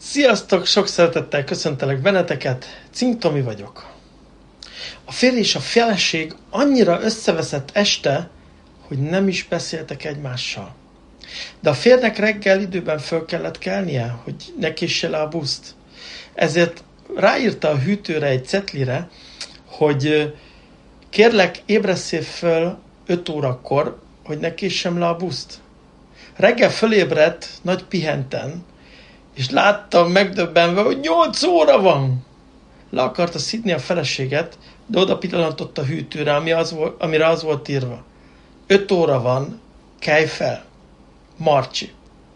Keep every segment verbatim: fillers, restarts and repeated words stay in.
Sziasztok, sok szeretettel köszöntelek benneteket, Cink Tomi vagyok. A férj és a feleség annyira összeveszett este, hogy nem is beszéltek egymással. De a férnek reggel időben föl kellett kelnie, hogy ne késse le a buszt. Ezért ráírta a hűtőre egy cetlire, hogy kérlek, ébresszél föl öt órakor, hogy ne késsem le a buszt. Reggel fölébredt, nagy pihenten, és láttam megdöbbenve, hogy nyolc óra van. Le akarta szidni a feleséget, de oda pillantott a hűtőre, ami az volt, amire az volt írva. Öt óra van, kelj fel. Marcsi.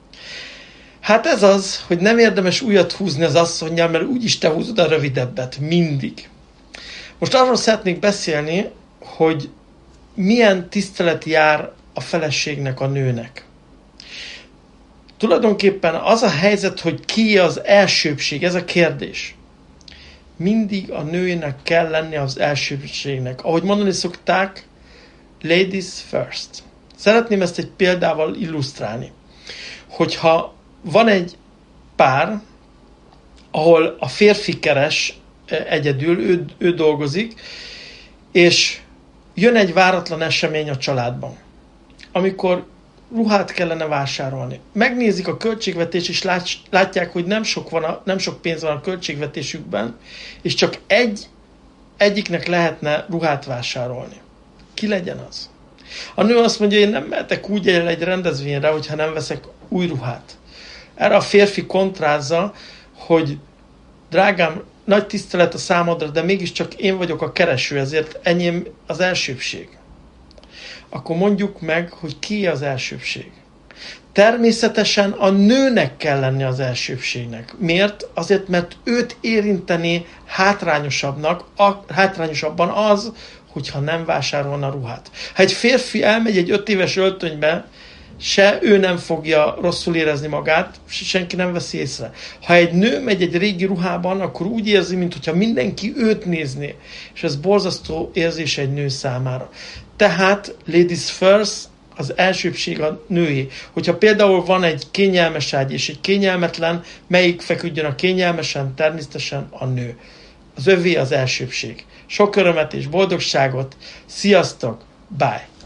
Hát ez az, hogy nem érdemes újat húzni az asszonnyal, mert úgyis te húzod a rövidebbet. Mindig. Most arról szeretnék beszélni, hogy milyen tisztelet jár a feleségnek, a nőnek. Tulajdonképpen az a helyzet, hogy ki az elsőbbség, ez a kérdés. Mindig a nőnek kell lenni az elsőbbségnek. Ahogy mondani szokták, ladies first. Szeretném ezt egy példával illusztrálni. Hogyha van egy pár, ahol a férfi keres egyedül, ő, ő dolgozik, és jön egy váratlan esemény a családban, amikor ruhát kellene vásárolni. Megnézik a költségvetést, és látják, hogy nem sok, van a, nem sok pénz van a költségvetésükben, és csak egy, egyiknek lehetne ruhát vásárolni. Ki legyen az? A nő azt mondja, én nem mehetek úgy el egy rendezvényre, hogyha nem veszek új ruhát. Erre a férfi kontrázza, hogy drágám, nagy tisztelet a számodra, de mégiscsak én vagyok a kereső, ezért enyém az elsőbbség. Akkor mondjuk meg, hogy ki az elsőbbség. Természetesen a nőnek kell lenni az elsőbbségnek. Miért? Azért, mert őt érinteni hátrányosabbnak, a, hátrányosabban az, hogyha nem vásárolna ruhát. Ha egy férfi elmegy egy öt éves öltönybe, se ő nem fogja rosszul érezni magát, senki nem veszi észre. Ha egy nő megy egy régi ruhában, akkor úgy érzi, mintha mindenki őt nézné. És ez borzasztó érzés egy nő számára. Tehát ladies first, az elsőbbség a női. Hogyha például van egy kényelmes ágy és egy kényelmetlen, melyik feküdjön a kényelmesen? Természetesen a nő. Az övé az elsőbbség. Sok örömet és boldogságot. Sziasztok! Bye!